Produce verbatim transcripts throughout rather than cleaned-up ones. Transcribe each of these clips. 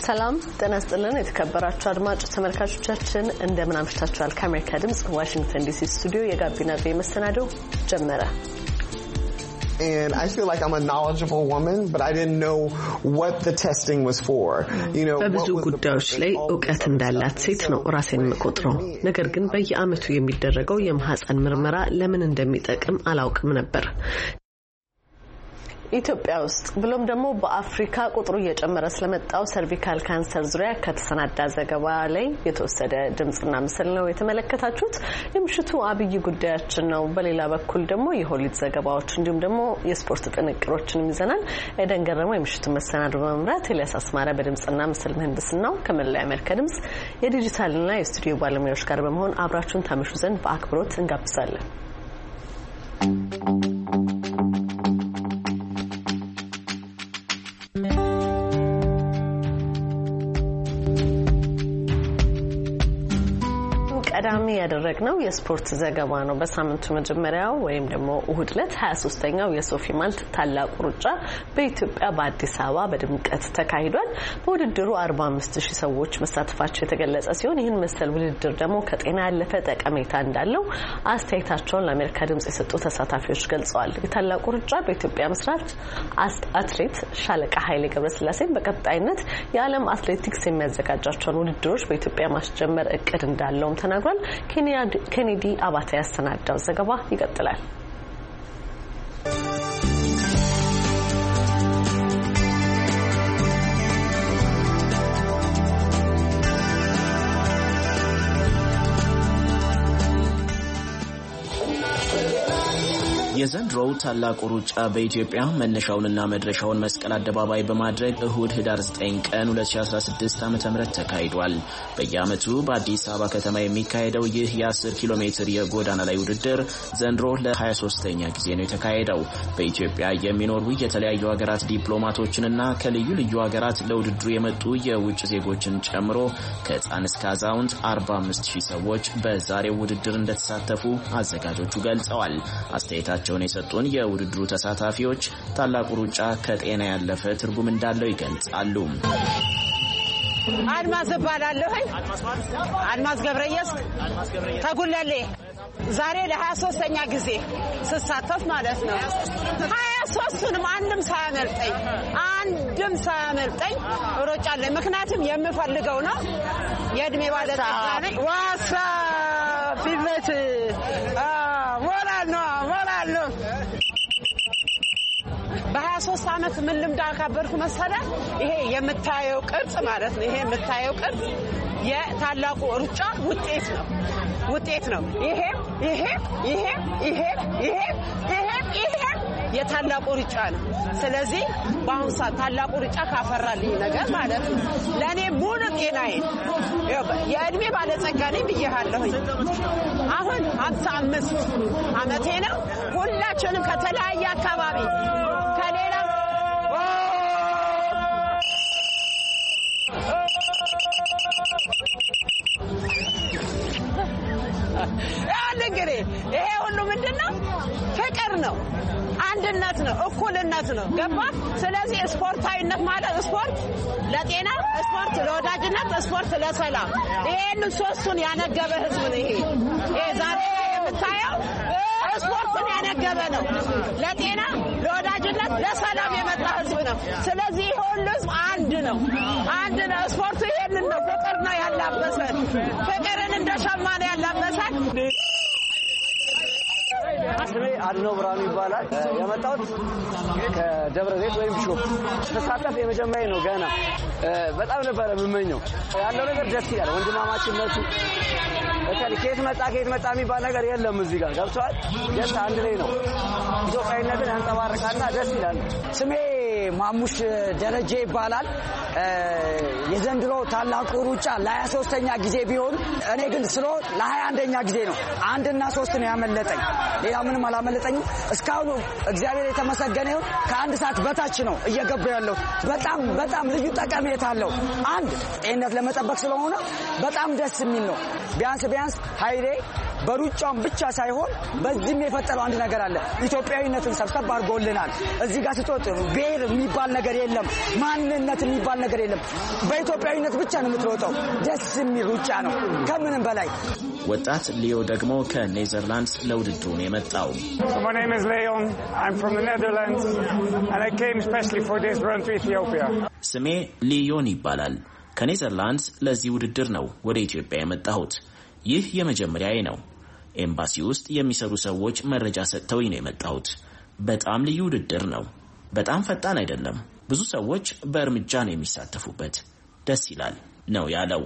ሰላም ጤና ይስጥልን የተከበራችሁ አድማጭ ተመልካቾቻችን እንደምን አምሽታችኋል? ከአሜሪካ ድምጽ ዋሽንግተን ዲሲ ስቱዲዮ የጋቢና ቪ መሰናዶ ጀመረ። And I feel like I'm a knowledgeable woman, but I didn't know what the testing was for. You know, በብዙ ጉዳዮች ላይ ዕውቀት እንዳላት ሴት ነው ራሴን መቆጥረው። ነገር ግን በየአመቱ የሚደረገው የማህፀን ምርመራ ለምን እንደሚጠቅም አላውቅም ነበር። ኢትዮጵያ ውስጥ ብሎም ደግሞ በአፍሪካ ቁጥሩ እየጨመረ ስለመጣው ሰርቪካል ካንሰር ዙሪያ ከተሰናዳ ዘገባ ላይ የተወሰደ ድምጽና ምስል ነው የተመለከታችሁት። የምሽቱ አብይ ጉዳያችን ነው። በሌላ በኩል ደግሞ የሆሊድ ዘገባዎች እንዲሁም ደግሞ የስፖርት ጥንቅሮችን ይዘናል። ኤደን ገረመው የምሽቱ መሰናዶ በመምራት ኤልያስ አስማረ በድምጽና ምስል ምህንድስናው ከመላው የአሜሪካ ድምጽ የዲጂታልና የስቱዲዮ ባለሙያዎች ጋር በመሆን አብራችሁን ታመሹ ዘንድ በአክብሮት እንጋብዛለን። ቀዳሚ ያደረግነው የስፖርት ዘገባ ነው። በሳምንቱ መጀመሪያው ወይም ደግሞ እሁድ ዕለት ሃያ ሶስተኛው የሶፊ ማልት ታላቁ ሩጫ በኢትዮጵያ በአዲስ አበባ በድምቀት ተካሂዷል። በውድድሩ አርባ አምስት ሺህ ሰዎች መሳተፋቸው የተገለጸ ሲሆን ይህን መሰል ውድድር ደግሞ ከጤና ያለፈ ጠቀሜታ እንዳለው አስተያየታቸውን ለአሜሪካ ድምጽ የሰጡ ተሳታፊዎች ገልጸዋል። የታላቁ ሩጫ በኢትዮጵያ መስራች አትሌት ሻለቃ ኃይሌ ገብረስላሴን በቀጣይነት የዓለም አትሌቲክስ የሚያዘጋጃቸውን ውድድሮች በኢትዮጵያ ማስጀመር እቅድ እንዳለውም ተናግሯል። ኬኔዲ አባተ ያሰናዳው ዘገባ ይቀጥላል። የዘንድሮው ታላቁ ሩጫ በኢትዮጵያ መነሻውንና መድረሻውን መስቀል አደባባይ በማድረግ እሁድ ህዳር ዘጠኝ ቀን ሁለት ሺህ አስራ ስድስት ዓመተ ምህረት ተካሂዷል። በየዓመቱ በአዲስ አበባ ከተማ የሚካሄደው ይህ የ10 ኪሎ ሜትር የጎዳና ላይ ውድድር ዘንድሮ ለ23ኛ ጊዜ ነው የተካሄደው። በኢትዮጵያ የሚኖሩ የተለያዩ ሀገራት ዲፕሎማቶችንና ከልዩ ልዩ ሀገራት ለውድድሩ የመጡ የውጭ ዜጎችን ጨምሮ ከህፃን እስከ አዛውንት አርባ አምስት ሺህ ሰዎች በዛሬው ውድድር እንደተሳተፉ አዘጋጆቹ ገልጸዋል። አስተያየታቸው የሰጡን የውድድሩ ተሳታፊዎች ታላቁ ሩጫ ከጤና ያለፈ ትርጉም እንዳለው ይገልጻሉ። አድማስ ባላለሁ አድማስ ገብረየስ ተጉለሌ ዛሬ ለ23ኛ ጊዜ ስሳተፍ ማለት ነው። ሃያ ሶስቱንም አንድም ሳያመልጠኝ አንድም ሳያመልጠኝ ሮጫለሁ። ምክንያቱም የምፈልገው ነው። የእድሜ ባለጸጋ ነኝ። ዋሳ ፊልመት ሞራል ነው ሞራል ነው። በሃያ ሶስት አመት ምን ልምድ አካበርኩ መሰለህ? ይሄ የምታየው ቅርጽ ማለት ነው። ይሄ የምታየው ቅርጽ የታላቁ ሩጫ ውጤት ነው ውጤት ነው። ይሄ ይሄ ይሄ ይሄ ይሄ ይሄ ይሄ የታላቁ ሩጫ ነው። ስለዚህ በአሁኑ ሰዓት ታላቁ ሩጫ ካፈራልኝ ነገር ማለት ነው ለኔ ሙሉ ጤናዬ የእድሜ ባለጸጋ ነኝ ብዬሃለሁ። አሁን ሃምሳ አምስት አመቴ ነው። ሁላችንም ከተለያየ አካባቢ ከሌላ እንግዲህ ይሄ ሁሉ ምንድነው? ፍቅር ነው፣ አንድነት ነው፣ እኩልነት ነው። ገባ? ስለዚህ ስፖርታዊነት ማለት ስፖርት ለጤና፣ ስፖርት ለወዳጅነት፣ ስፖርት ለሰላም ይሄን ሶስቱን ያነገበ ህዝብ ነው። ይሄ ይሄ ዛሬ የምታየው ስፖርትን ያነገበ ነው። ለጤና፣ ለወዳጅነት፣ ለሰላም የመጣ ህዝብ ነው። ስለዚህ ሁሉ ህዝብ አንድ ነው፣ አንድ ነው። ስፖርቱ ይሄንን ነው፣ ፍቅር ነው ያላበሰን፣ ፍቅርን እንደ ሸማ ነው ያላበሰን። ስሜ አድኖ ብራኑ ይባላል። የመጣሁት ከደብረ ዘይት ወይም ቢሾፕ ተሳተፍ የመጀመሪያ ነው። ገና በጣም ነበር የምመኘው። ያለው ነገር ደስ ይላል። ወንድማማችነቱ እከሌ ከየት መጣ ከየት መጣ የሚባል ነገር የለም። እዚህ ጋር ገብቷል። ደስ አንድ ላይ ነው። ኢትዮጵያዊነትን ያንጸባርቃልና ደስ ይላል። ስሜ ማሙሽ ደረጀ ይባላል። የዘንድሮ ታላቁ ሩጫ ለሃያ ሶስተኛ ጊዜ ቢሆን እኔ ግን ስለ ለሃያ አንደኛ ጊዜ ነው። አንድና ሶስት ነው ያመለጠኝ። ሌላ ምንም አላመለጠኝም። እስካሁን እግዚአብሔር የተመሰገነ ይሁን። ከአንድ ሰዓት በታች ነው እየገባ ያለው። በጣም በጣም ልዩ ጠቀሜታ አለው። አንድ ጤንነት ለመጠበቅ ስለሆነ በጣም ደስ የሚል ነው። ቢያንስ ቢያንስ ኃይሌ በሩጫም ብቻ ሳይሆን በዚህም የፈጠረው አንድ ነገር አለ። ኢትዮጵያዊነትን ሰብሰብ አድርጎልናል። እዚህ ጋር ስትወጥ ብሔር የሚባል ነገር የለም፣ ማንነት የሚባል ነገር የለም። በኢትዮጵያዊነት ብቻ ነው የምትሮጠው። ደስ የሚል ሩጫ ነው ከምንም በላይ። ወጣት ሊዮ ደግሞ ከኔዘርላንድስ ለውድድሩ ነው የመጣው። My name is Leon. I'm from the Netherlands and I came especially for this run to Ethiopia. ስሜ ሊዮን ይባላል። ከኔዘርላንድስ ለዚህ ውድድር ነው ወደ ኢትዮጵያ የመጣሁት። ይህ የመጀመሪያዬ ነው። ኤምባሲ ውስጥ የሚሰሩ ሰዎች መረጃ ሰጥተውኝ ነው የመጣሁት። በጣም ልዩ ውድድር ነው። በጣም ፈጣን አይደለም። ብዙ ሰዎች በእርምጃ ነው የሚሳተፉበት። ደስ ይላል ነው ያለው።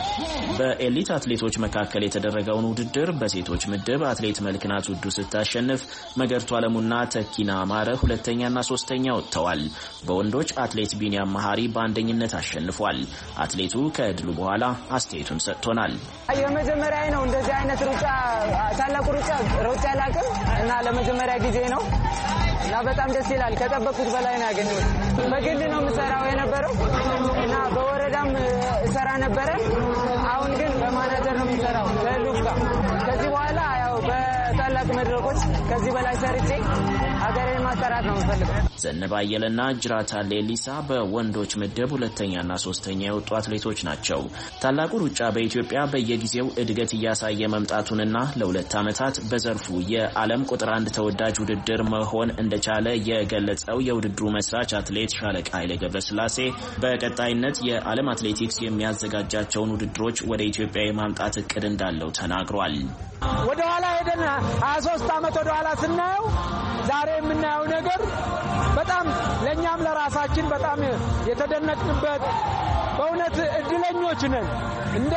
በኤሊት አትሌቶች መካከል የተደረገውን ውድድር በሴቶች ምድብ አትሌት መልክናት ውዱ ስታሸንፍ መገርቱ አለሙና ተኪና አማረ ሁለተኛና ሶስተኛ ወጥተዋል። በወንዶች አትሌት ቢኒያም መሐሪ በአንደኝነት አሸንፏል። አትሌቱ ከድሉ በኋላ አስተያየቱን ሰጥቶናል። የመጀመሪያ ነው እንደዚህ አይነት ሩጫ ታላቁ ሩጫ ሩጫ ላቅም እና ለመጀመሪያ ጊዜ ነው እና በጣም ደስ ይላል። ከጠበቁት በላይ ነው ያገኘሁት። በግል ነው የምሰራው የነበረው እና በወረዳም ሰራ ነበረ። አሁን ግን በማናጀር ነው የምሰራው ለሉካ። ከዚህ በኋላ ያው በታላቅ መድረኮች ከዚህ በላይ ሰርቼ ሀገሬን ማሰራት ነው የምፈልገው። ዘነበ አየለና ጅራታ ሌሊሳ በወንዶች ምድብ ሁለተኛና ሶስተኛ የወጡ አትሌቶች ናቸው። ታላቁ ሩጫ በኢትዮጵያ በየጊዜው እድገት እያሳየ መምጣቱንና ለሁለት ዓመታት በዘርፉ የዓለም ቁጥር አንድ ተወዳጅ ውድድር መሆን እንደቻለ የገለጸው የውድድሩ መስራች አትሌት ሻለቃ ኃይሌ ገብረስላሴ በቀጣይነት የዓለም አትሌቲክስ የሚያዘጋጃቸውን ውድድሮች ወደ ኢትዮጵያ የማምጣት እቅድ እንዳለው ተናግሯል። ወደ ኋላ ሄደን ሀያ ሶስት ዓመት ወደ ኋላ ስናየው ዛሬ የምናየው ነገር በጣም ለኛም ለራሳችን በጣም የተደነቅንበት በእውነት እድለኞች ነን። እንደ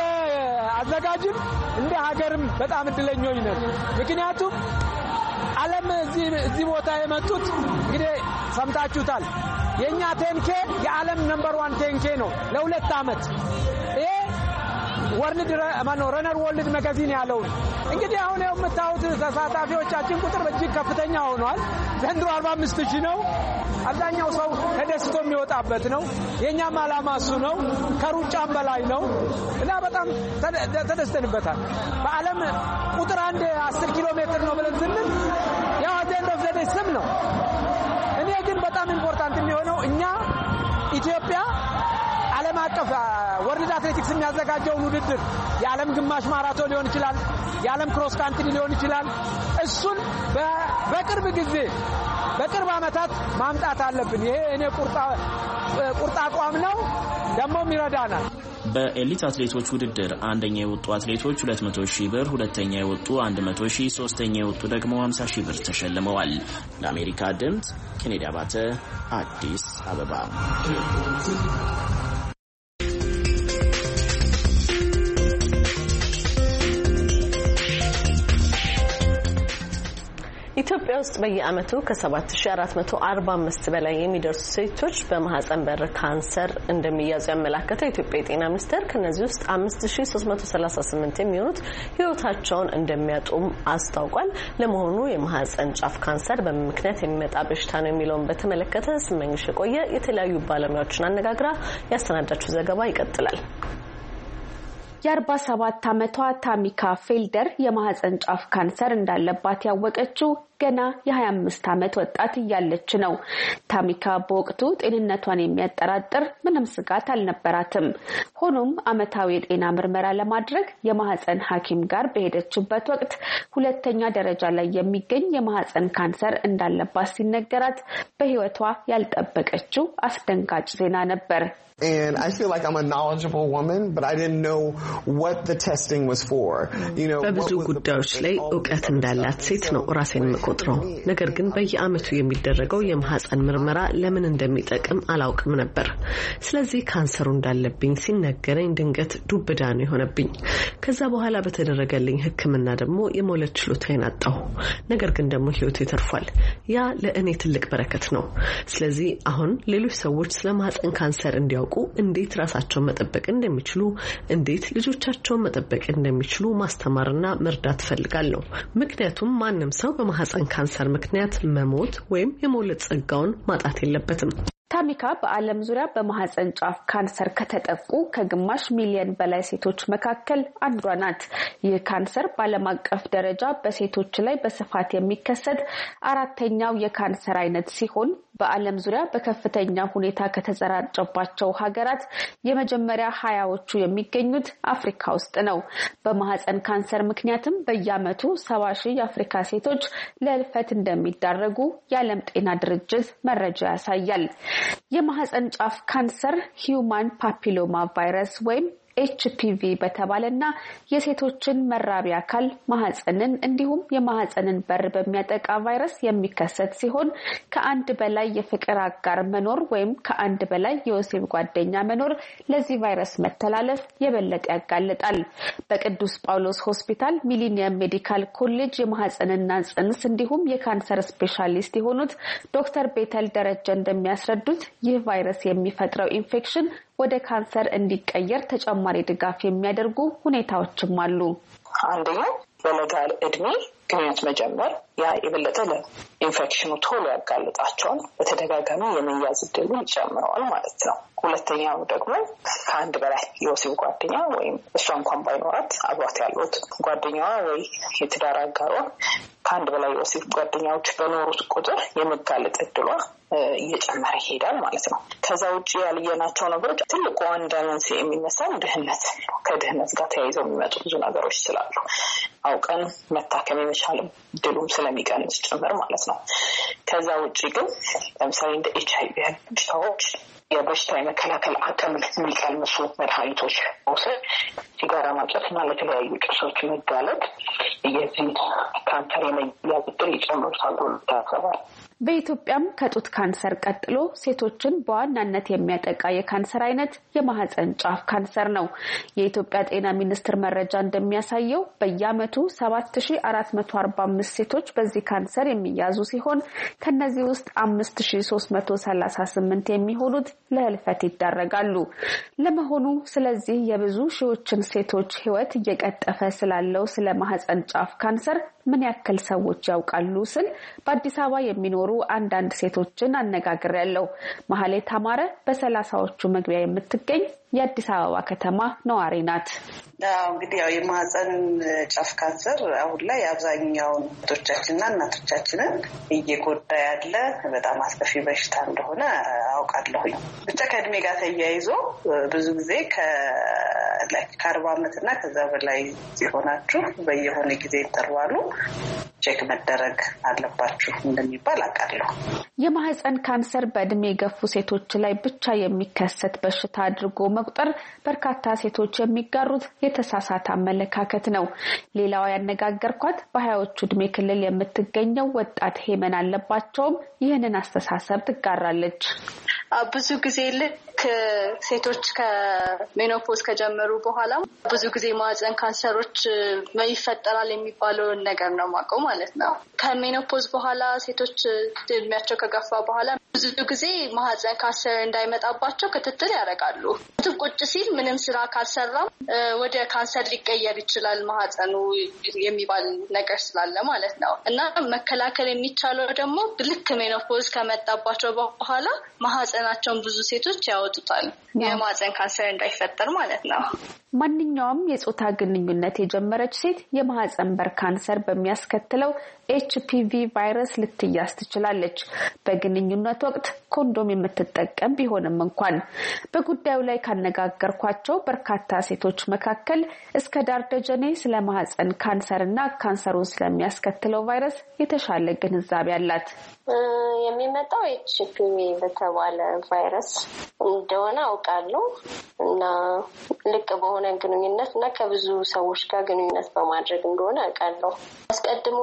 አዘጋጅም እንደ ሀገርም በጣም እድለኞች ነን። ምክንያቱም ዓለም እዚህ እዚህ ቦታ የመጡት እንግዲህ ሰምታችሁታል። የኛ ቴንኬ የዓለም ነምበር ዋን ቴንኬ ነው ለሁለት ዓመት ይሄ ወርልድ ማኖ ረነር ወርልድ ማጋዚን ያለው እንግዲህ አሁን የምታዩት ተሳታፊዎቻችን ቁጥር እጅግ ከፍተኛ ሆኗል። ዘንድሮ አርባ አምስት ሺህ ነው። አብዛኛው ሰው ተደስቶ የሚወጣበት ነው። የኛም ዓላማ እሱ ነው። ከሩጫም በላይ ነው እና በጣም ተደስተንበታል። በዓለም ቁጥር አንድ አስር ኪሎ ሜትር ነው ብለን ስንል ያው አጀንዳ ዘዴ ስም ነው። እኔ ግን በጣም ኢምፖርታንት የሚሆነው እኛ ኢትዮጵያ ዓለም አቀፍ ወርልድ አትሌቲክስ የሚያዘጋጀውን ውድድር የዓለም ግማሽ ማራቶን ሊሆን ይችላል፣ የዓለም ክሮስ ካንትሪ ሊሆን ይችላል። እሱን በቅርብ ጊዜ በቅርብ ዓመታት ማምጣት አለብን። ይሄ እኔ ቁርጣ ቁርጣ አቋም ነው፣ ደሞም ይረዳናል። በኤሊት አትሌቶች ውድድር አንደኛ የወጡ አትሌቶች ሁለት መቶ ሺህ ብር፣ ሁለተኛ የወጡ አንድ መቶ ሺህ፣ ሶስተኛ የወጡ ደግሞ ሃምሳ ሺህ ብር ተሸልመዋል። ለአሜሪካ ድምጽ ኬኔዲ አባተ አዲስ አበባ። ኢትዮጵያ ውስጥ በየዓመቱ ከሰባት ሺህ አራት መቶ አርባ አምስት በላይ የሚደርሱ ሴቶች በማህፀን በር ካንሰር እንደሚያዙ ያመለከተው የኢትዮጵያ የጤና ሚኒስቴር ከነዚህ ውስጥ አምስት ሺህ ሶስት መቶ ሰላሳ ስምንት የሚሆኑት ህይወታቸውን እንደሚያጡም አስታውቋል። ለመሆኑ የማህፀን ጫፍ ካንሰር በምን ምክንያት የሚመጣ በሽታ ነው የሚለውን በተመለከተ ስመኝሽ የቆየ የተለያዩ ባለሙያዎችን አነጋግራ ያስተናዳችው ዘገባ ይቀጥላል። የአርባ ሰባት ዓመቷ ታሚካ ፌልደር የማህፀን ጫፍ ካንሰር እንዳለባት ያወቀችው ገና የሀያ አምስት ዓመት ወጣት እያለች ነው። ታሚካ በወቅቱ ጤንነቷን የሚያጠራጥር ምንም ስጋት አልነበራትም። ሆኖም ዓመታዊ የጤና ምርመራ ለማድረግ የማህፀን ሐኪም ጋር በሄደችበት ወቅት ሁለተኛ ደረጃ ላይ የሚገኝ የማህፀን ካንሰር እንዳለባት ሲነገራት በህይወቷ ያልጠበቀችው አስደንጋጭ ዜና ነበር። And I feel like I'm a knowledgeable woman, but I didn't know what the testing was for. You know, በብዙ ጉዳዮች ላይ ዕውቀት እንዳላት ሴት ነው ራሴን መቆጥረው። ነገር ግን በየዓመቱ የሚደረገው የማህፀን ምርመራ ለምን እንደሚጠቅም አላውቅም ነበር። ስለዚህ ካንሰሩ እንዳለብኝ ሲነገረኝ ድንገት ዱብዳ ነው የሆነብኝ። ከዛ በኋላ በተደረገልኝ ሕክምና ደግሞ የመውለድ ችሎታዬን አጣሁ። ነገር ግን ደግሞ ህይወቴ ተርፏል። ያ ለእኔ ትልቅ በረከት ነው። ስለዚህ አሁን ሌሎች ሰዎች ስለ ማህፀን ካንሰር እንዲያውቁ እንዴት ራሳቸውን መጠበቅ እንደሚችሉ እንዴት ልጆቻቸውን መጠበቅ እንደሚችሉ ማስተማርና መርዳት ፈልጋለሁ። ምክንያቱም ማንም ሰው በማህፀን ካንሰር ምክንያት መሞት ወይም የመውለድ ጸጋውን ማጣት የለበትም። ታሚካ በዓለም ዙሪያ በማህፀን ጫፍ ካንሰር ከተጠቁ ከግማሽ ሚሊዮን በላይ ሴቶች መካከል አንዷ ናት። ይህ ካንሰር በዓለም አቀፍ ደረጃ በሴቶች ላይ በስፋት የሚከሰት አራተኛው የካንሰር አይነት ሲሆን በዓለም ዙሪያ በከፍተኛ ሁኔታ ከተሰራጨባቸው ሀገራት የመጀመሪያ ሀያዎቹ የሚገኙት አፍሪካ ውስጥ ነው። በማህፀን ካንሰር ምክንያትም በየዓመቱ ሰባ ሺህ የአፍሪካ ሴቶች ለህልፈት እንደሚዳረጉ የዓለም ጤና ድርጅት መረጃ ያሳያል። የማህፀን ጫፍ ካንሰር ሂዩማን ፓፒሎማ ቫይረስ ወይም ኤች ፒ ቪ በተባለና የሴቶችን መራቢያ አካል ማህፀንን እንዲሁም የማህፀንን በር በሚያጠቃ ቫይረስ የሚከሰት ሲሆን ከአንድ በላይ የፍቅር አጋር መኖር ወይም ከአንድ በላይ የወሲብ ጓደኛ መኖር ለዚህ ቫይረስ መተላለፍ የበለጠ ያጋልጣል። በቅዱስ ጳውሎስ ሆስፒታል ሚሊኒየም ሜዲካል ኮሌጅ የማህፀንና ጽንስ እንዲሁም የካንሰር ስፔሻሊስት የሆኑት ዶክተር ቤተል ደረጀ እንደሚያስረዱት ይህ ቫይረስ የሚፈጥረው ኢንፌክሽን ወደ ካንሰር እንዲቀየር ተጨማሪ ድጋፍ የሚያደርጉ ሁኔታዎችም አሉ። አንደኛው በለጋ እድሜ ግንኙነት መጀመር ያ የበለጠ ለኢንፌክሽኑ ቶሎ ያጋልጣቸዋል፣ በተደጋጋሚ የመያዝ ዕድሉ ይጨምረዋል ማለት ነው። ሁለተኛው ደግሞ ከአንድ በላይ የወሲብ ጓደኛ ወይም እሷ እንኳን ባይኖራት አብሯት ያሉት ጓደኛዋ ወይ የትዳር አጋሯ ከአንድ በላይ የወሲብ ጓደኛዎች በኖሩት ቁጥር የመጋለጥ ዕድሏ እየጨመረ ይሄዳል ማለት ነው። ከዛ ውጪ ያልየናቸው ነገሮች ትልቁ አንድ መንስኤ የሚነሳው ድህነት ነው። ከድህነት ጋር ተያይዘው የሚመጡ ብዙ ነገሮች ስላሉ አውቀን መታከም የመቻል ድሉም ስለሚቀንስ ጭምር ማለት ነው። ከዛ ውጪ ግን ለምሳሌ እንደ ኤች አይ ቪ በሽታዎች የበሽታ የመከላከል አቅም የሚቀንሱ መድኃኒቶች መውሰድ፣ ሲጋራ ማጨስ እና ለተለያዩ ጭሶች መጋለጥ የዚህ ካንሰር የመያዝ ዕድል ይጨምራል ተብሏል። በኢትዮጵያም ከጡት ካንሰር ቀጥሎ ሴቶችን በዋናነት የሚያጠቃ የካንሰር አይነት የማህፀን ጫፍ ካንሰር ነው። የኢትዮጵያ ጤና ሚኒስቴር መረጃ እንደሚያሳየው በየዓመቱ ሰባት ሺህ አራት መቶ አርባ አምስት ሴቶች በዚህ ካንሰር የሚያዙ ሲሆን ከነዚህ ውስጥ አምስት ሺህ ሶስት መቶ ሰላሳ ስምንት የሚሆኑት ለህልፈት ይዳረጋሉ። ለመሆኑ ስለዚህ የብዙ ሺዎችን ሴቶች ህይወት እየቀጠፈ ስላለው ስለ ማህፀን ጫፍ ካንሰር ምን ያክል ሰዎች ያውቃሉ ስል በአዲስ አበባ የሚኖሩ አንዳንድ ሴቶችን አነጋግሬያለሁ። መሐሌት አማረ በሰላሳዎቹ መግቢያ የምትገኝ የአዲስ አበባ ከተማ ነዋሪ ናት። አዎ እንግዲህ ያው የማህፀን ጫፍ ካንሰር አሁን ላይ አብዛኛውን ሴቶቻችንና እናቶቻችንን እየጎዳ ያለ በጣም አስከፊ በሽታ እንደሆነ አውቃለሁኝ። ብቻ ከእድሜ ጋር ተያይዞ ብዙ ጊዜ ከ ላይ ከአርባ ዓመት እና ከዛ በላይ ሲሆናችሁ በየሆነ ጊዜ ይጠራሉ ቼክ መደረግ አለባችሁ እንደሚባል አውቃለሁ። የማህፀን ካንሰር በእድሜ የገፉ ሴቶች ላይ ብቻ የሚከሰት በሽታ አድርጎ መቁጠር በርካታ ሴቶች የሚጋሩት የተሳሳተ አመለካከት ነው። ሌላው ያነጋገርኳት በሀያዎቹ እድሜ ክልል የምትገኘው ወጣት ሄመን አለባቸውም ይህንን አስተሳሰብ ትጋራለች። ብዙ ጊዜ ልክ ሴቶች ከሜኖፖዝ ከጀመሩ በኋላ ብዙ ጊዜ ማህፀን ካንሰሮች ይፈጠራል የሚባለውን ነገር ነው ማቀው ማለት ነው። ከሜኖፖዝ በኋላ ሴቶች እድሜያቸው ከገፋ በኋላ ብዙ ጊዜ ማህፀን ካንሰር እንዳይመጣባቸው ክትትል ያደርጋሉ። ቁጭ ሲል ምንም ስራ ካልሰራም ወደ ካንሰር ሊቀየር ይችላል ማህፀኑ የሚባል ነገር ስላለ ማለት ነው። እና መከላከል የሚቻለው ደግሞ ልክ ሜኖፖዝ ከመጣባቸው በኋላ ማህፀናቸውን ብዙ ሴቶች ያወጡታል የማህፀን ካንሰር እንዳይፈጠር ማለት ነው። ማንኛውም የጾታ ግንኙነት የጀመረች ሴት የማህፀን በር ካንሰር በሚያስከትለው ኤች ፒ ቪ ቫይረስ ልትያዝ ትችላለች። በግንኙነት ወቅት ኮንዶም የምትጠቀም ቢሆንም እንኳን በጉዳዩ ላይ ካነጋገርኳቸው በርካታ ሴቶች መካከል እስከ ዳር ደጀኔ ስለ ማህፀን ካንሰርና ካንሰሩን ስለሚያስከትለው ቫይረስ የተሻለ ግንዛቤ አላት። የሚመጣው ኤች ፒ ቪ በተባለ ቫይረስ እንደሆነ አውቃለሁ እና ልክ በሆነ ግንኙነት እና ከብዙ ሰዎች ጋር ግንኙነት በማድረግ እንደሆነ አውቃለሁ። አስቀድሞ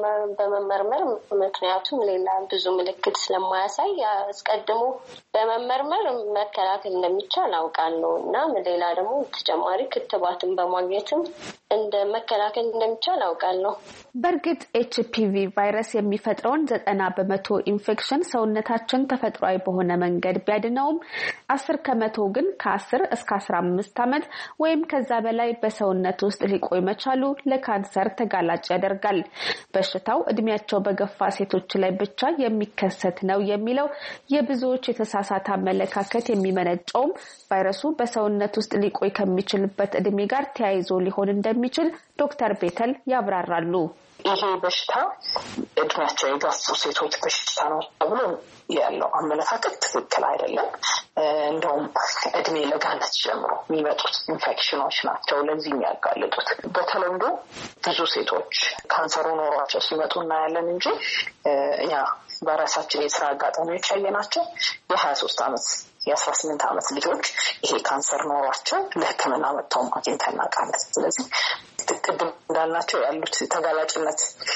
በመመርመር ምክንያቱም ሌላ ብዙ ምልክት ስለማያሳይ አስቀድሞ በመመርመር መከላከል እንደሚቻል አውቃለሁ እና ሌላ ደግሞ ተጨማሪ ክትባትን በማግኘትም እንደ መከላከል እንደሚቻል አውቃለሁ። በርግጥ ኤችፒቪ ቫይረስ የሚፈጥረውን ዘጠና በመቶ ኢንፌክሽን ሰውነታችን ተፈጥሯዊ በሆነ መንገድ ቢያድነውም አስር ከመቶ ግን ከአስር እስከ አስራ አምስት ዓመት ወይም ከዛ በላይ በሰውነት ውስጥ ሊቆይ መቻሉ ለካንሰር ተጋላጭ ያደርጋል። በሽታው እድሜያቸው በገፋ ሴቶች ላይ ብቻ የሚከሰት ነው የሚለው የብዙዎች የተሳሳተ አመለካከት የሚመነጨውም ቫይረሱ በሰውነት ውስጥ ሊቆይ ከሚችልበት እድሜ ጋር ተያይዞ ሊሆን እንደሚችል ዶክተር ቤተል ያብራራሉ። ይሄ በሽታ እድሜያቸው የገፉ ሴቶች በሽታ ነው ተብሎ ያለው አመለካከት ትክክል አይደለም። እንደውም እድሜ ለጋነት ጀምሮ የሚመጡት ኢንፌክሽኖች ናቸው ለዚህ የሚያጋልጡት። በተለምዶ ብዙ ሴቶች ካንሰሩ ኖሯቸው ሲመጡ እናያለን እንጂ ያ በራሳችን የስራ አጋጣሚዎች ያየናቸው የሀያ ሶስት ዓመት የአስራ ስምንት ዓመት ልጆች ይሄ ካንሰር ኖሯቸው ለሕክምና መጥተው አግኝተን እናውቃለን። ስለዚህ ቅድም እንዳልናቸው ያሉት ተጋላጭነት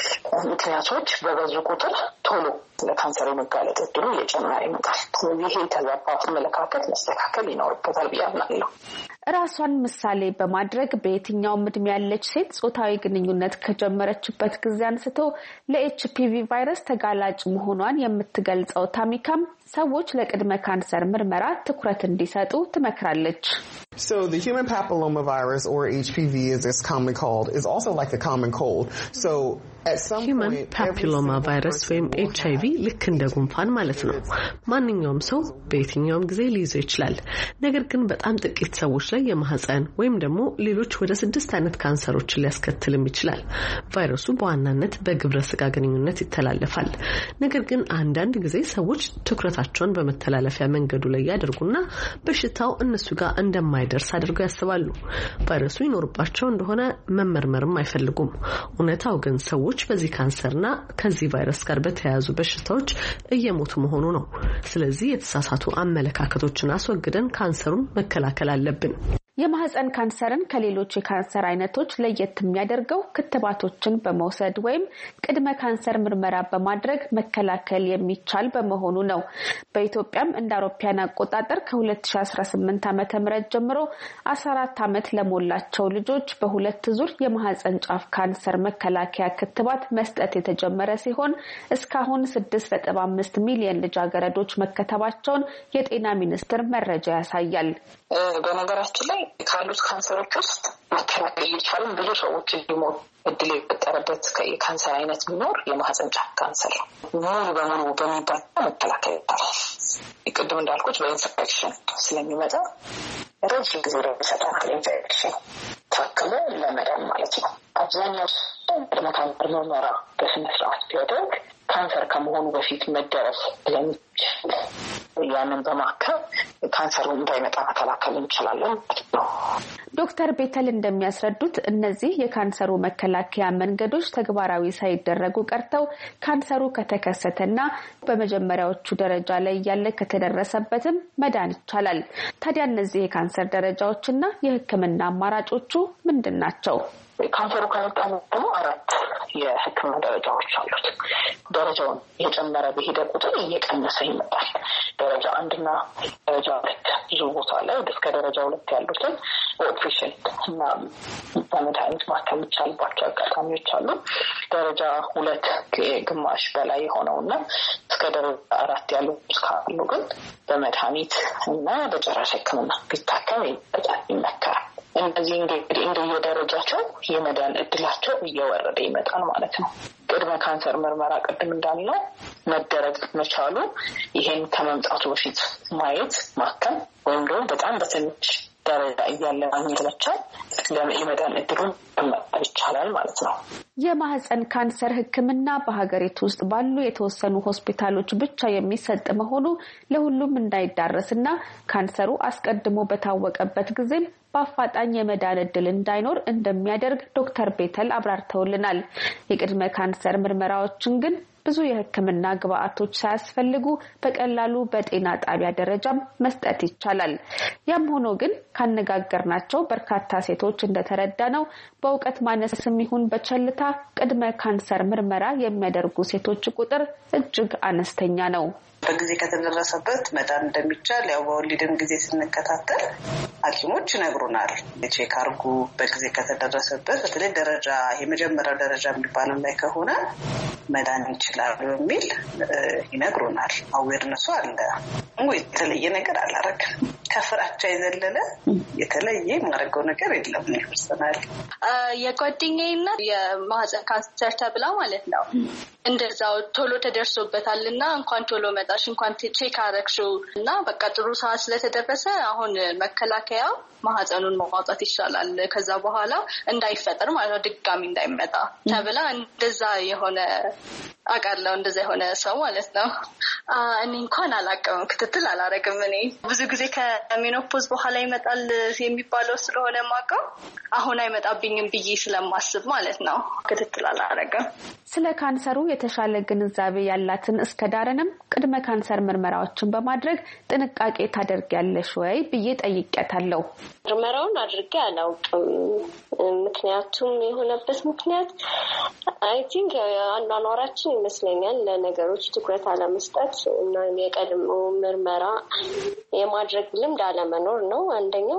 ምክንያቶች በበዙ ቁጥር ቶሎ ለካንሰር የመጋለጥ እድሉ እየጨመረ ይመጣል። ስለዚህ ይሄ ተዛባ አመለካከት መስተካከል ይኖርበታል ብዬ አምናለሁ። ራሷን ምሳሌ በማድረግ በየትኛውም እድሜ ያለች ሴት ጾታዊ ግንኙነት ከጀመረችበት ጊዜ አንስቶ ለኤችፒቪ ቫይረስ ተጋላጭ መሆኗን የምትገልጸው ታሚካም ሰዎች ለቅድመ ካንሰር ምርመራ ትኩረት እንዲሰጡ ትመክራለች። So the human papilloma virus, or H P V as it's commonly called, is also like the common cold. So at some human point papilloma virus ወይም ኤች አይ ቪ ልክ እንደ ጉንፋን ማለት ነው። ማንኛውም ሰው በየትኛውም ጊዜ ሊይዘው ይችላል። ነገር ግን በጣም ጥቂት ሰዎች ላይ የማህፀን ወይም ደግሞ ሌሎች ወደ ስድስት አይነት ካንሰሮችን ሊያስከትልም ይችላል። ቫይረሱ በዋናነት በግብረ ስጋ ግንኙነት ይተላለፋል። ነገር ግን አንዳንድ ጊዜ ሰዎች ትኩረታቸውን በመተላለፊያ መንገዱ ላይ ያደርጉና በሽታው እነሱ ጋር እንደማይደርስ አድርገው ያስባሉ። ቫይረሱ ይኖርባቸው እንደሆነ መመርመርም አይፈልጉም። እውነታው ግን ሰዎች በዚህ ካንሰርና ከዚህ ቫይረስ ጋር በተያያዙ በሽታዎች እየሞቱ መሆኑ ነው። ስለዚህ የተሳሳቱ አመለካከቶችን አስወግደን ካንሰሩን መከላከል አለብን። የማህፀን ካንሰርን ከሌሎች የካንሰር አይነቶች ለየት የሚያደርገው ክትባቶችን በመውሰድ ወይም ቅድመ ካንሰር ምርመራ በማድረግ መከላከል የሚቻል በመሆኑ ነው። በኢትዮጵያም እንደ አውሮፓውያን አቆጣጠር ከ2018 ዓመተ ምህረት ጀምሮ አስራ አራት ዓመት ለሞላቸው ልጆች በሁለት ዙር የማህፀን ጫፍ ካንሰር መከላከያ ክትባት መስጠት የተጀመረ ሲሆን እስካሁን ስድስት ነጥብ አምስት ሚሊዮን ልጃገረዶች መከተባቸውን የጤና ሚኒስቴር መረጃ ያሳያል። በነገራችን ላይ ካሉት ካንሰሮች ውስጥ መከላከል ይቻላል ብዙ ሰዎች እንዲሞቱ እድል የፈጠረበት የካንሰር አይነት ቢኖር የማህፀን ጫፍ ካንሰር ሙሉ በሙሉ በሚባል መከላከል ይቻላል። ቅድም እንዳልኩት በኢንፌክሽን ስለሚመጣ ረጅም ጊዜ ይሰጣል። ኢንፌክሽን ታክሞ ለመዳን ማለት ነው። አብዛኛው ቅድመ ካንሰር ምርመራ በስነ ስርዓት ቢያደርግ ካንሰር ከመሆኑ በፊት መደረስ ስለሚችል ያንን በማከም ካንሰሩ እንዳይመጣ መከላከል እንችላለን። ዶክተር ቤተል እንደሚያስረዱት እነዚህ የካንሰሩ መከላከያ መንገዶች ተግባራዊ ሳይደረጉ ቀርተው ካንሰሩ ከተከሰተና በመጀመሪያዎቹ ደረጃ ላይ ያለ ከተደረሰበትም መዳን ይቻላል። ታዲያ እነዚህ የካንሰር ደረጃዎችና የሕክምና አማራጮቹ ምንድን ናቸው? ካንሰሩ ከመጣ ደግሞ አራት የሕክምና ደረጃዎች አሉት። ደረጃውን የጨመረ በሄደ ቁጥር እየቀነሰ ይመጣል። ደረጃ አንድና ደረጃ ሁለት ብዙ ቦታ ላይ እስከ ደረጃ ሁለት ያሉትን ኦፕሬሽን እና በመድኃኒት ማከም ይቻልባቸው አጋጣሚዎች አሉ። ደረጃ ሁለት ግማሽ በላይ የሆነውና እስከ ደረጃ አራት ያሉት ካሉ ግን በመድኃኒት እና በጨራሽ ሕክምና ቢታከም ይመከራል። እነዚህ እንግዲህ እንደየደረጃቸው የመዳን እድላቸው እየወረደ ይመጣል ማለት ነው። ቅድመ ካንሰር ምርመራ ቅድም እንዳልነው መደረግ መቻሉ ይሄን ከመምጣቱ በፊት ማየት ማከም ወይም ደግሞ በጣም በትንሽ ደረጃ እያለ ማግኘት መቻል ለመዳን እድሉን ይቻላል ማለት ነው። የማህፀን ካንሰር ሕክምና በሀገሪቱ ውስጥ ባሉ የተወሰኑ ሆስፒታሎች ብቻ የሚሰጥ መሆኑ ለሁሉም እንዳይዳረስና ካንሰሩ አስቀድሞ በታወቀበት ጊዜም በአፋጣኝ የመዳን እድል እንዳይኖር እንደሚያደርግ ዶክተር ቤተል አብራርተውልናል። የቅድመ ካንሰር ምርመራዎችን ግን ብዙ የሕክምና ግብአቶች ሳያስፈልጉ በቀላሉ በጤና ጣቢያ ደረጃም መስጠት ይቻላል። ያም ሆኖ ግን ካነጋገርናቸው በርካታ ሴቶች እንደተረዳነው በእውቀት ማነስም ይሁን በቸልታ ቅድመ ካንሰር ምርመራ የሚያደርጉ ሴቶች ቁጥር እጅግ አነስተኛ ነው። በጊዜ ከተደረሰበት መዳን እንደሚቻል ያው በወሊድም ጊዜ ስንከታተል ሐኪሞች ይነግሩናል። ቼክ አርጉ በጊዜ ከተደረሰበት በተለይ ደረጃ የመጀመሪያው ደረጃ የሚባለው ላይ ከሆነ መዳን ይችላል በሚል ይነግሩናል። አዌርነሱ አለ። ወይ የተለየ ነገር አላረግም። ከፍራቻ የዘለለ የተለየ ማረገው ነገር የለም። ፐርሰናል የጓደኛዬና የማህፀን ካንሰር ተብላ ማለት ነው እንደዛው ቶሎ ተደርሶበታልና እንኳን ቶሎ መጣሽ እንኳን ቼክ አረግሽው እና በቃ ጥሩ ሰዓት ስለተደረሰ አሁን መከላከያው ማህፀኑን ማውጣት ይሻላል ከዛ በኋላ እንዳይፈጠር ማለት ነው ድጋሚ እንዳይመጣ ተብላ እንደዛ የሆነ አቃለው እንደዛ የሆነ ሰው ማለት ነው። እኔ እንኳን አላቀም ክትትል አላረግም። እኔ ብዙ ጊዜ ከሜኖፖዝ በኋላ ይመጣል የሚባለው ስለሆነ ማቀው አሁን አይመጣብኝም ብዬ ስለማስብ ማለት ነው ክትትል አላረግም። ስለ ካንሰሩ የተሻለ ግንዛቤ ያላትን እስከዳርንም ቅድመ ካንሰር ምርመራዎችን በማድረግ ጥንቃቄ ታደርጊያለሽ ወይ ብዬ ጠይቄያታለሁ። ምርመራውን አድርጌ አላውቅም። ምክንያቱም የሆነበት ምክንያት አይ ቲንክ አኗኗራችን ይመስለኛል ለነገሮች ትኩረት አለመስጠት እና የቀድሞ ምርመራ የማድረግ ልምድ አለመኖር ነው አንደኛው።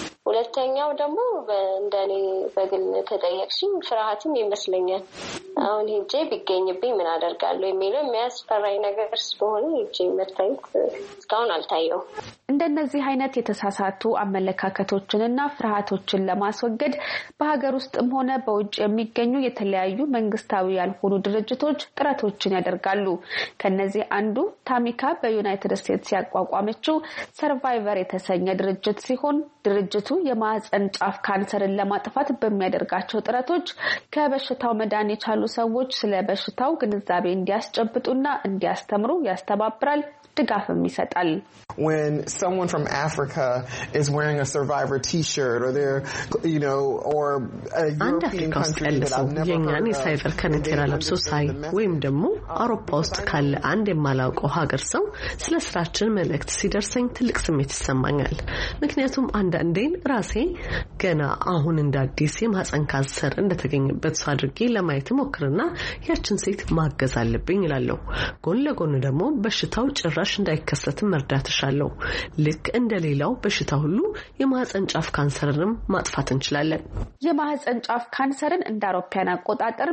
ሁለተኛው ደግሞ እንደኔ በግል ከጠየቅሽኝ ፍርሃትም ይመስለኛል። አሁን ሄጄ ቢገኝብኝ ምን አደርጋለሁ የሚለው የሚያስፈራኝ ነገር ስለሆነ ሄጄ መታየት እስካሁን አልታየው። እንደነዚህ አይነት የተሳሳቱ አመለካከቶችንና ፍርሃቶችን ለማስወገድ በሀገር ውስጥም ሆነ በውጭ የሚገኙ የተለያዩ መንግስታዊ ያልሆኑ ድርጅቶች ጥረቶችን ያደርጋሉ። ከነዚህ አንዱ ታሚካ በዩናይትድ ስቴትስ ያቋቋመችው ሰርቫይቨር የተሰኘ ድርጅት ሲሆን ድርጅቱ የማህፀን ጫፍ ካንሰርን ለማጥፋት በሚያደርጋቸው ጥረቶች ከበሽታው መዳን የቻሉ ሰዎች ስለ በሽታው ግንዛቤ እንዲያስጨብጡና እንዲያስተምሩ ያስተባብራል፣ ድጋፍም ይሰጣል። When someone from Africa is wearing a survivor t-shirt or they're you know or a European country that I've never የኛን የሳይቨር ከነቴራ ለብሶ ሳይ ወይም ደግሞ አውሮፓ ውስጥ ካለ አንድ የማላውቀው ሀገር ሰው ስለ ስራችን መልእክት ሲደርሰኝ ትልቅ ስሜት ይሰማኛል። ምክንያቱም አንዳንዴን ራሴ ገና አሁን እንደ አዲስ የማህፀን ካንሰር እንደተገኘበት ሰው አድርጌ ለማየት ሞክርና ያችን ሴት ማገዝ አለብኝ እላለሁ። ጎን ለጎን ደግሞ በሽታው ጭራሽ እንዳይከሰት መርዳት እሻለሁ። ልክ እንደሌላው በሽታ ሁሉ የማህፀን ጫፍ ካንሰርንም ማጥፋት እንችላለን። የማህፀን ጫፍ ካንሰርን እንደ አውሮፓውያን አቆጣጠር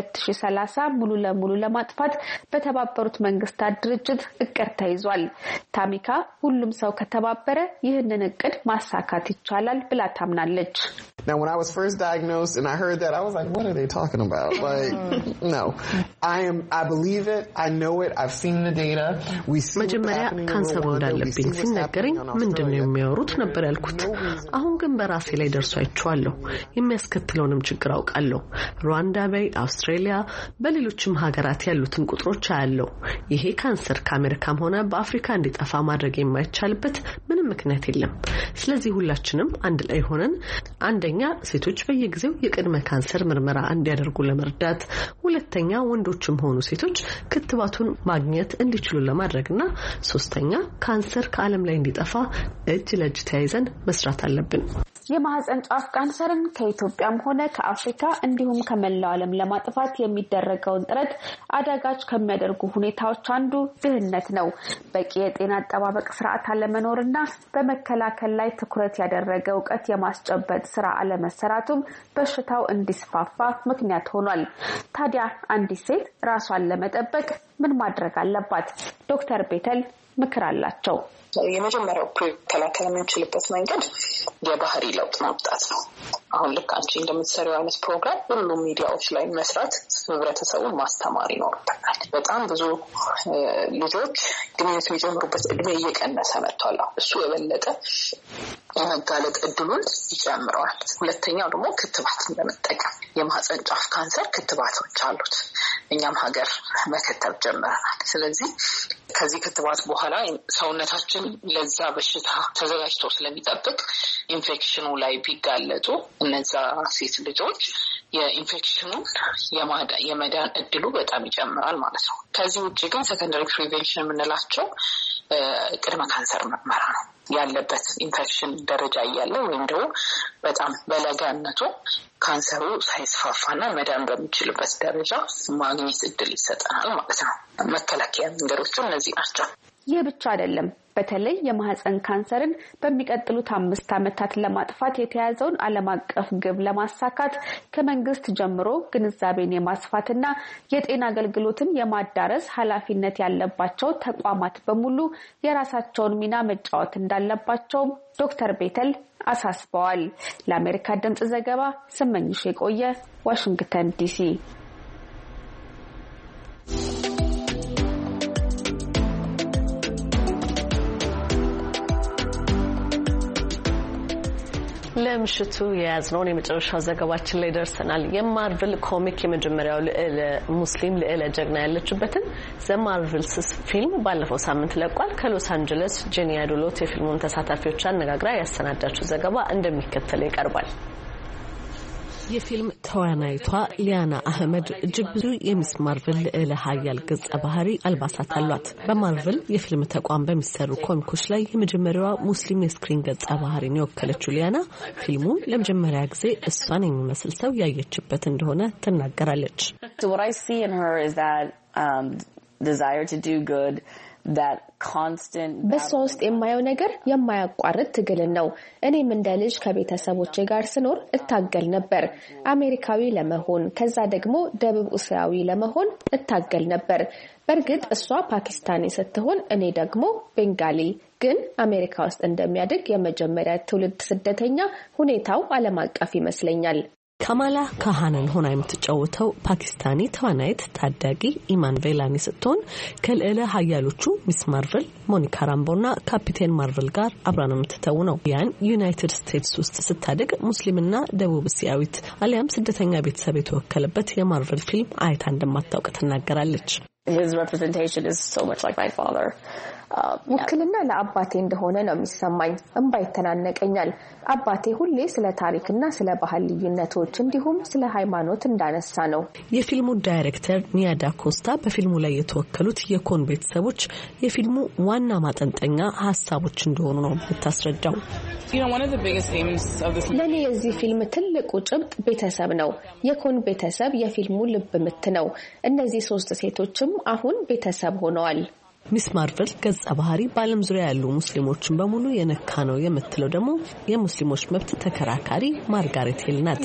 በ2030 ሙሉ ለሙሉ ለማጥፋት በተባበሩት መንግስታት ድርጅት እቅድ ተይዟል። ታሚካ ሁሉም ሰው ከተባበረ ይህንን እቅድ ማሳካት ይቻላል ብላ ታምናለች። Now when I was first diagnosed and I heard that I was like what are they talking about? Like no. I am I believe it. I know it. I've seen the data. We see መጀመሪያ ካንሰሩ እንዳለብኝ ሲነገረኝ ምንድነው የሚያወሩት ነበር ያልኩት። አሁን ግን በራሴ ላይ ደርሶ አይቻለሁ። የሚያስከትለውንም ችግር አውቃለሁ። ሩዋንዳ በይ አውስትራሊያ በሌሎችም ሀገራት ያሉትን ቁጥሮች አያለሁ። ይሄ ካንሰር ከአሜሪካም ሆነ በአፍሪካ እንዲጠፋ ማድረግ የማይቻልበት ምንም ምክንያት የለም። ስለዚህ ሁላችንም አንድ ላይ ሆነን አንደኛ ሴቶች በየጊዜው የቅድመ ካንሰር ምርመራ እንዲያደርጉ ለመርዳት፣ ሁለተኛ ወንዶችም ሆኑ ሴቶች ክትባቱን ማግኘት እንዲችሉ ለማድረግና ሶስተኛ ካንሰር ከዓለም ላይ እንዲጠፋ እጅ ለእጅ ተያይዘን መስራት አለብን። የማህፀን ጫፍ ካንሰርን ከኢትዮጵያም ሆነ ከአፍሪካ እንዲሁም ከመላው ዓለም ለማጥፋት የሚደረገውን ጥረት አዳጋች ከሚያደርጉ ሁኔታዎች አንዱ ድህነት ነው። በቂ የጤና አጠባበቅ ስርዓት አለመኖርና በመከላከል ላይ ትኩረት ያደረገ ዕውቀት የማስጨበጥ ስራ አለመሰራቱም በሽታው እንዲስፋፋ ምክንያት ሆኗል። ታዲያ አንዲት ሴት ራሷን ለመጠበቅ ምን ማድረግ አለባት? ዶክተር ቤተል ምክር አላቸው። የመጀመሪያው መከላከል የምንችልበት መንገድ የባህሪ ለውጥ ማምጣት ነው። አሁን ልክ አንቺ እንደምትሰሪው አይነት ፕሮግራም ሁሉም ሚዲያዎች ላይ መስራት ህብረተሰቡን ማስተማር ይኖርበታል። በጣም ብዙ ልጆች ግንኙነት የሚጀምሩበት እድሜ እየቀነሰ መጥቷል። እሱ የበለጠ የመጋለጥ እድሉን ይጨምረዋል። ሁለተኛው ደግሞ ክትባት እንደመጠቀም የማህፀን ጫፍ ካንሰር ክትባቶች አሉት። እኛም ሀገር መከተብ ጀምረናል። ስለዚህ ከዚህ ክትባት በኋላ ሰውነታችን ለዛ በሽታ ተዘጋጅቶ ስለሚጠብቅ ኢንፌክሽኑ ላይ ቢጋለጡ እነዛ ሴት ልጆች የኢንፌክሽኑ የመዳን እድሉ በጣም ይጨምራል ማለት ነው። ከዚህ ውጭ ግን ሰከንደሪ ፕሪቬንሽን የምንላቸው ቅድመ ካንሰር ምርመራ ነው። ያለበት ኢንፌክሽን ደረጃ እያለ ወይም ደግሞ በጣም በለጋነቱ ካንሰሩ ሳይስፋፋና መዳን በሚችልበት ደረጃ ማግኘት እድል ይሰጠናል ማለት ነው። መከላከያ መንገዶቹ እነዚህ ናቸው። ይህ ብቻ አይደለም። በተለይ የማህፀን ካንሰርን በሚቀጥሉት አምስት ዓመታት ለማጥፋት የተያዘውን ዓለም አቀፍ ግብ ለማሳካት ከመንግስት ጀምሮ ግንዛቤን የማስፋትና የጤና አገልግሎትን የማዳረስ ኃላፊነት ያለባቸው ተቋማት በሙሉ የራሳቸውን ሚና መጫወት እንዳለባቸው ዶክተር ቤተል አሳስበዋል። ለአሜሪካ ድምጽ ዘገባ ስመኝሽ የቆየ ዋሽንግተን ዲሲ። ለምሽቱ የያዝነውን የመጨረሻው ዘገባችን ላይ ደርሰናል። የማርቨል ኮሚክ የመጀመሪያው ልዕለ ሙስሊም ልዕለ ጀግና ያለችበትን ዘ ማርቨልስ ፊልም ባለፈው ሳምንት ለቋል። ከሎስ አንጀለስ ጄኒያ ዶሎት የፊልሙን ተሳታፊዎች አነጋግራ ያሰናዳችው ዘገባ እንደሚከተለው ይቀርባል። የፊልም ተዋናይቷ ሊያና አህመድ እጅግ ብዙ የሚስ ማርቨል ልዕለ ኃያል ገጸ ባህሪ አልባሳት አሏት። በማርቨል የፊልም ተቋም በሚሰሩ ኮሚኮች ላይ የመጀመሪያዋ ሙስሊም የስክሪን ገጸ ባህሪን የወከለችው ሊያና ፊልሙ ለመጀመሪያ ጊዜ እሷን የሚመስል ሰው ያየችበት እንደሆነ ትናገራለች። So what I see in her is that um, desire to do good, that constant በሷ ውስጥ የማየው ነገር የማያቋርጥ ትግልን ነው። እኔም እንደ ልጅ ከቤተሰቦቼ ጋር ስኖር እታገል ነበር። አሜሪካዊ ለመሆን ከዛ ደግሞ ደቡብ እስያዊ ለመሆን እታገል ነበር። በእርግጥ እሷ ፓኪስታኒ ስትሆን እኔ ደግሞ ቤንጋሊ፣ ግን አሜሪካ ውስጥ እንደሚያድግ የመጀመሪያ ትውልድ ስደተኛ ሁኔታው ዓለም አቀፍ ይመስለኛል። ካማላ ካሃንን ሆና የምትጫወተው ፓኪስታኒ ተዋናይት ታዳጊ ኢማን ቬላኒ ስትሆን ከልዕለ ኃያሎቹ ሚስ ማርቨል፣ ሞኒካ ራምቦና ካፒቴን ማርቨል ጋር አብራ ነው የምትተውነው። ያን ዩናይትድ ስቴትስ ውስጥ ስታድግ ሙስሊምና ደቡብ እስያዊት አሊያም ስደተኛ ቤተሰብ የተወከለበት የማርቨል ፊልም አይታ እንደማታውቅ ትናገራለች። His representation is so much like my father. ውክልና ለአባቴ እንደሆነ ነው የሚሰማኝ። እንባ ይተናነቀኛል። አባቴ ሁሌ ስለ ታሪክና ስለ ባህል ልዩነቶች እንዲሁም ስለ ሃይማኖት እንዳነሳ ነው። የፊልሙ ዳይሬክተር ኒያዳ ኮስታ በፊልሙ ላይ የተወከሉት የኮን ቤተሰቦች የፊልሙ ዋና ማጠንጠኛ ሀሳቦች እንደሆኑ ነው የምታስረዳው። ለኔ የዚህ ፊልም ትልቁ ጭብጥ ቤተሰብ ነው። የኮን ቤተሰብ የፊልሙ ልብ ምት ነው። እነዚህ ሶስት ሴቶችም አሁን ቤተሰብ ሆነዋል። ሚስ ማርቨል ገጸ ባህሪ በዓለም ዙሪያ ያሉ ሙስሊሞችን በሙሉ የነካ ነው የምትለው ደግሞ የሙስሊሞች መብት ተከራካሪ ማርጋሬት ሂል ናት።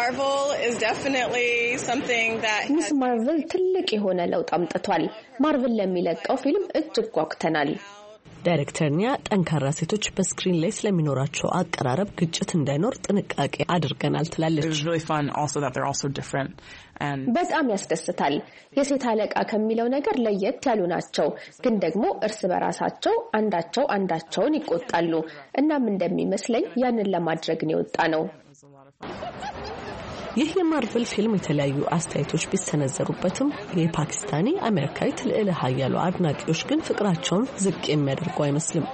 ሚስ ማርቨል ትልቅ የሆነ ለውጥ አምጥቷል። ማርቨል ለሚለቀው ፊልም እጅግ ጓጉተናል። ዳይሬክተር ኒያ ጠንካራ ሴቶች በስክሪን ላይ ስለሚኖራቸው አቀራረብ ግጭት እንዳይኖር ጥንቃቄ አድርገናል ትላለች። በጣም ያስደስታል። የሴት አለቃ ከሚለው ነገር ለየት ያሉ ናቸው፣ ግን ደግሞ እርስ በራሳቸው አንዳቸው አንዳቸውን ይቆጣሉ። እናም እንደሚመስለኝ ያንን ለማድረግ ነው የወጣ ነው። ይህ የማርቨል ፊልም የተለያዩ አስተያየቶች ቢሰነዘሩበትም የፓኪስታኒ አሜሪካዊት ልዕለ ኃያሉ አድናቂዎች ግን ፍቅራቸውን ዝቅ የሚያደርጉ አይመስልም።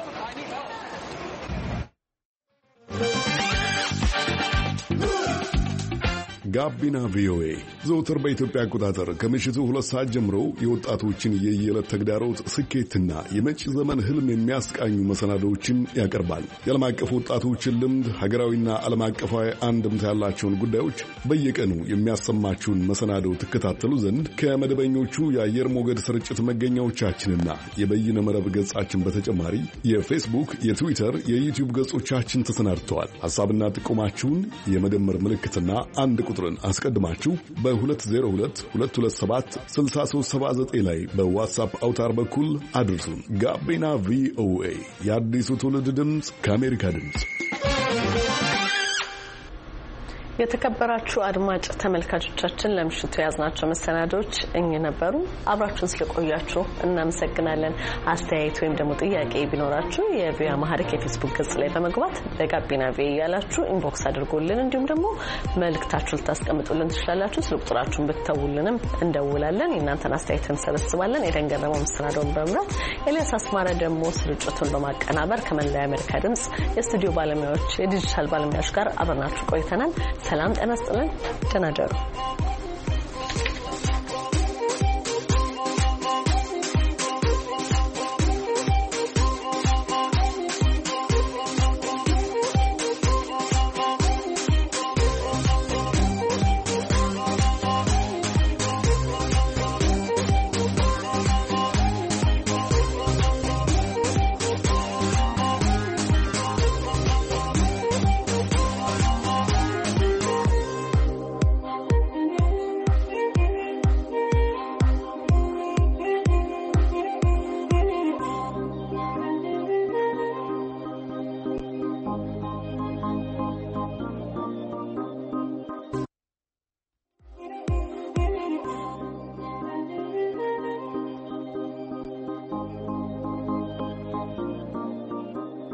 ጋቢና ቪኦኤ ዘውትር በኢትዮጵያ አቆጣጠር ከምሽቱ ሁለት ሰዓት ጀምሮ የወጣቶችን የየዕለት ተግዳሮት ስኬትና የመጪ ዘመን ህልም የሚያስቃኙ መሰናዶዎችን ያቀርባል። የዓለም አቀፍ ወጣቶችን ልምድ፣ ሀገራዊና ዓለም አቀፋዊ አንድምታ ያላቸውን ጉዳዮች በየቀኑ የሚያሰማችሁን መሰናዶ ትከታተሉ ዘንድ ከመደበኞቹ የአየር ሞገድ ስርጭት መገኛዎቻችንና የበይነ መረብ ገጻችን በተጨማሪ የፌስቡክ፣ የትዊተር፣ የዩቲዩብ ገጾቻችን ተሰናድተዋል። ሐሳብና ጥቆማችሁን የመደመር ምልክትና አንድ ቁጥር አስቀድማችሁ በሁለት ዜሮ ሁለት ሁለት ሁለት ሰባት ስልሳ ሶስት ሰባ ዘጠኝ ላይ በዋትስአፕ አውታር በኩል አድርሱን። ጋቢና ቪኦኤ የአዲሱ ትውልድ ድምፅ ከአሜሪካ ድምፅ። የተከበራችሁ አድማጭ ተመልካቾቻችን ለምሽቱ ያዝናቸው መሰናዶች እኚህ ነበሩ። አብራችሁን ስለቆያችሁ እናመሰግናለን። አስተያየት ወይም ደግሞ ጥያቄ ቢኖራችሁ የቪኦኤ አማርኛ የፌስቡክ ገጽ ላይ በመግባት በጋቢና ቪኦኤ ያላችሁ ኢንቦክስ አድርጉልን። እንዲሁም ደግሞ መልእክታችሁ ልታስቀምጡልን ትችላላችሁ። ስልክ ቁጥራችሁን ብትተውልንም እንደውላለን። የእናንተን አስተያየት እንሰበስባለን። የደንገረመው መሰናዶውን በመምራት ኤልያስ አስማረ ደግሞ ስርጭቱን በማቀናበር ከመላው የአሜሪካ ድምጽ የስቱዲዮ ባለሙያዎች፣ የዲጂታል ባለሙያዎች ጋር አብረናችሁ ቆይተናል። ሰላም ጤና ይስጥልን። ደህና ደሩ።